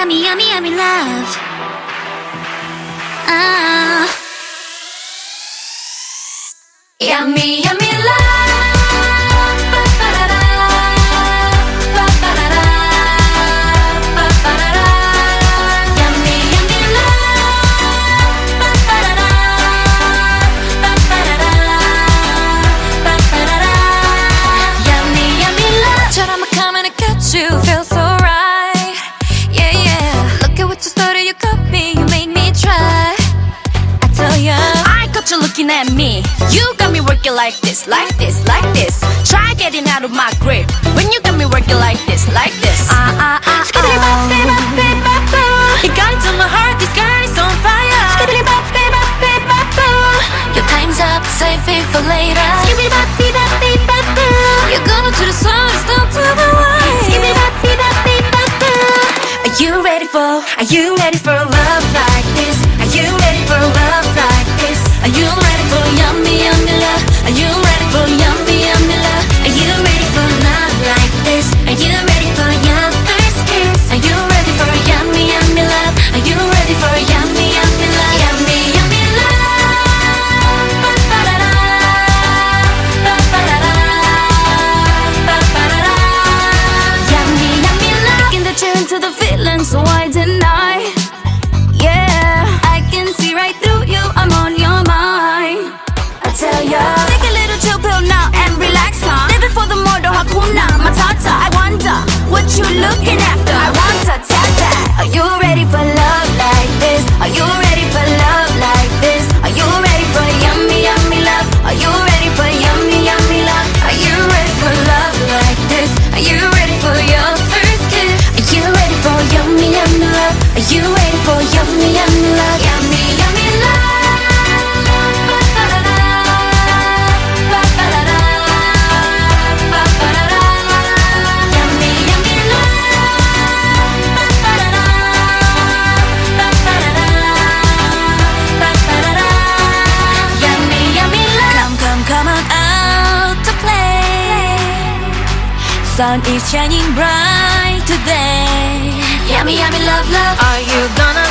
yummy, yummy, yummy love. Yummy, yummy love. Ba-ba-da-da, ba-ba-da-da, ba-ba-da-da. Yummy, yummy love. Ba-ba-da-da, ba-ba-da-da, ba-ba-da-da. Yummy, yummy love. 처럼 I come and I catch you, feel so right. Yeah, yeah. Look at what you started, you got me, you made me try. I tell ya, I got you looking at me. You got me working like this, like this, like this. Try getting out of my grip when you got me working like this, like this. You got into my heart, this girl is on fire. Your time's up, save it for later. You're gonna to the sun, stop to the light. Are you ready for love like this? Are you ready for love like this? Are you ready for yummy, yummy love? Are you ready for yummy, yummy love? Are you ready for love like this? Are you ready for your first kiss? Are you ready for yummy, yummy love? Are you ready for yummy, yummy love? Yummy, yummy love. Ba-ba-da-da, ba-ba-da-da, ba-ba-da-da. Yummy, yummy love. Taking the tune to the feeling, so why deny? Yeah, I can see right through you, I'm on your mind. I tell ya, take a little chill pill now and relax, huh? Living for the murder, hakuna matata. I wonder what you looking after. I want to tell that. Are you ready for love like this? Are you ready for love like this? Are you ready for yummy, yummy love? Are you ready for yummy, yummy love? Are you ready for love like this? Are you ready for your first kiss? Are you ready for yummy, yummy love? Are you ready for yummy, yummy love? Yummy, yummy love. Sun is shining bright today. Yummy, yummy love, love. Are you gonna